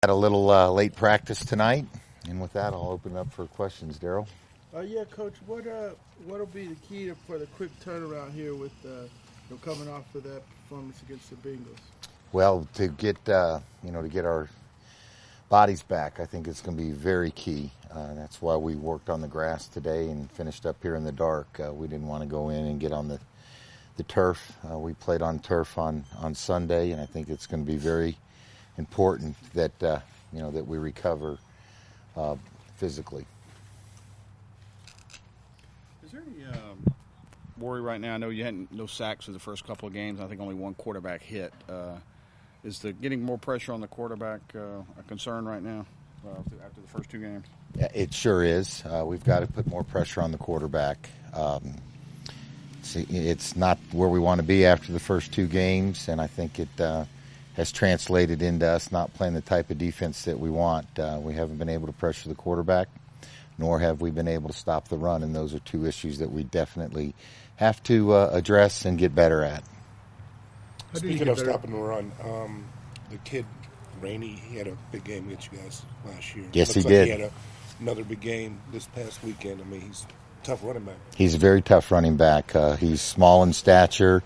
Had a little late practice tonight, and with that, I'll open it up for questions, Daryl. Yeah, Coach. What'll be the key for the quick turnaround here with coming off of that performance against the Bengals? Well, to get to get our bodies back, I think it's going to be very key. That's why we worked on the grass today and finished up here in the dark. We didn't want to go in and get on the turf. We played on turf on Sunday, and I think it's going to be very important that that we recover physically. Is there any worry right now? I know you had no sacks for the first couple of games. I think only one quarterback hit. Is the getting more pressure on the quarterback a concern right now after the first two games? Yeah, it sure is. We've got to put more pressure on the quarterback. It's not where we want to be after the first two games, and I think it has translated into us not playing the type of defense that we want. We haven't been able to pressure the quarterback, nor have we been able to stop the run, and those are two issues that we definitely have to address and get better at. Speaking of stopping the run, the kid, Rainey, he had a big game against you guys last year. Yes, Looks he did. He had another big game this past weekend. I mean, he's a tough running back. He's a very tough running back. He's small in stature.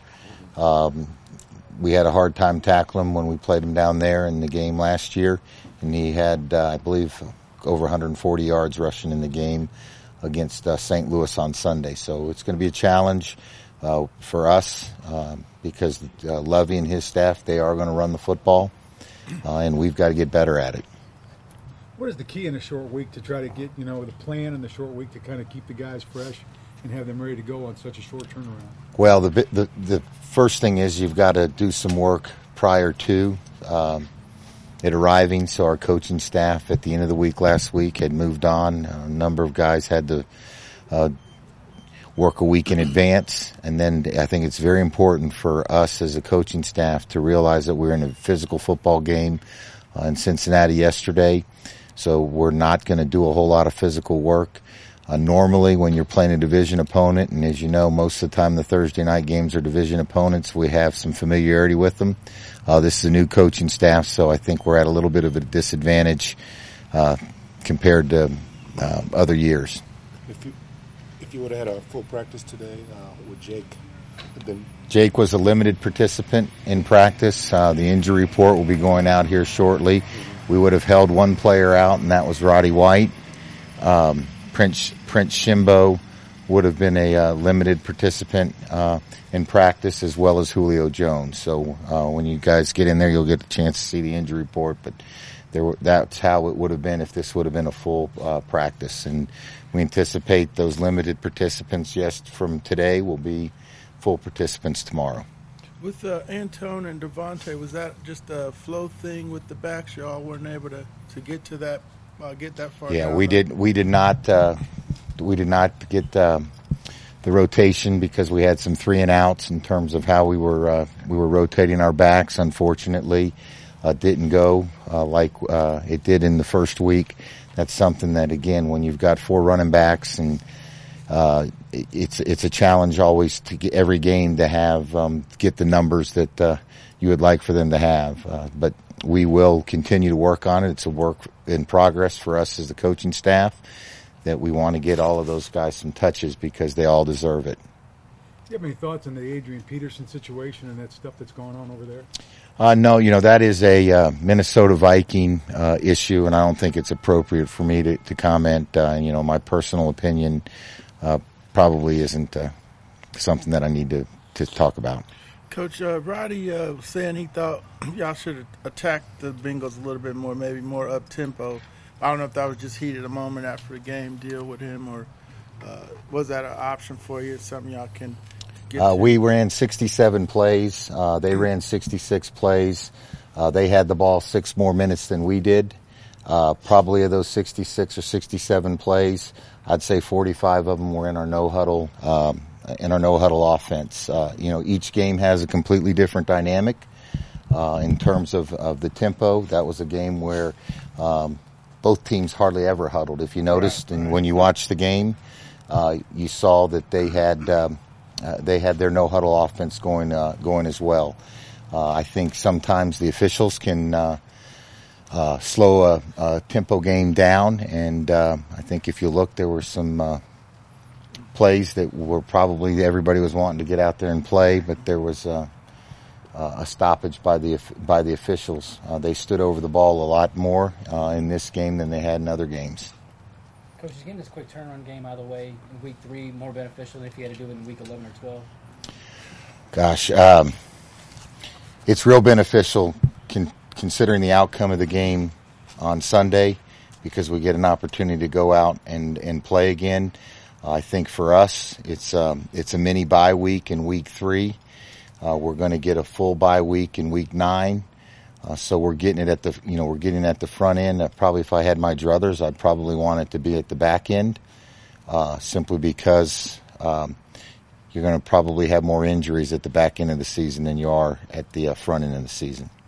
We had a hard time tackling him when we played him down there in the game last year, and he had, I believe, over 140 yards rushing in the game against St. Louis on Sunday. So it's going to be a challenge for us because Lovey and his staff, they are going to run the football, and we've got to get better at it. What is the key in a short week to try to get, the plan in the short week to kind of keep the guys fresh and have them ready to go on such a short turnaround? Well, the first thing is you've got to do some work prior to it arriving. So our coaching staff at the end of the week last week had moved on. A number of guys had to work a week in advance. And then I think it's very important for us as a coaching staff to realize that we're in a physical football game in Cincinnati yesterday. So we're not going to do a whole lot of physical work. Normally, when you're playing a division opponent, and as you know, most of the time the Thursday night games are division opponents, we have some familiarity with them. This is a new coaching staff, so I think we're at a little bit of a disadvantage compared to other years. If you would have had a full practice today, would Jake have been? Jake was a limited participant in practice. The injury report will be going out here shortly. We would have held one player out, and that was Roddy White. Prince Shimbo would have been a limited participant in practice, as well as Julio Jones. So when you guys get in there, you'll get a chance to see the injury report. But that's how it would have been if this would have been a full practice. And we anticipate those limited participants just from today will be full participants tomorrow. With Antone and Devontae, was that just a flow thing with the backs? Y'all weren't able to get to that. Get that far. Yeah, down. we did not get the rotation because we had some 3 and outs in terms of how we were rotating our backs. Unfortunately, didn't go like it did in the first week. That's something that, again, when you've got 4 running backs, and it's a challenge always to get every game to have get the numbers that you would like for them to have, but we will continue to work on it. It's a work in progress for us as the coaching staff that we want to get all of those guys some touches because they all deserve it. Do you have any thoughts on the Adrian Peterson situation and that stuff that's going on over there? No, that is a Minnesota Viking issue, and I don't think it's appropriate for me to comment. My personal opinion probably isn't something that I need to talk about. Coach, Roddy was saying he thought y'all should have attacked the Bengals a little bit more, maybe more up-tempo. I don't know if that was just heat at a moment after the game deal with him, or was that an option for you? It's something y'all can get to? We ran 67 plays. They ran 66 plays. They had the ball 6 more minutes than we did. Probably of those 66 or 67 plays, I'd say 45 of them were in our no-huddle offense. Each game has a completely different dynamic in terms of the tempo. That was a game where both teams hardly ever huddled. If you noticed, and when you watched the game, you saw that they had their no-huddle offense going as well. I think sometimes the officials can slow a tempo game down. And I think if you look, there were some plays that were probably everybody was wanting to get out there and play, but there was a stoppage by the officials. They stood over the ball a lot more in this game than they had in other games. Coach, is getting this quick turnaround game out of the way in week 3 more beneficial than if you had to do it in week 11 or 12? Gosh, it's real beneficial considering the outcome of the game on Sunday, because we get an opportunity to go out and play again. I think for us, it's a mini bye week in week 3. We're going to get a full bye week in week 9. So we're getting it at the front end. Probably if I had my druthers, I'd probably want it to be at the back end, simply because you're going to probably have more injuries at the back end of the season than you are at the front end of the season.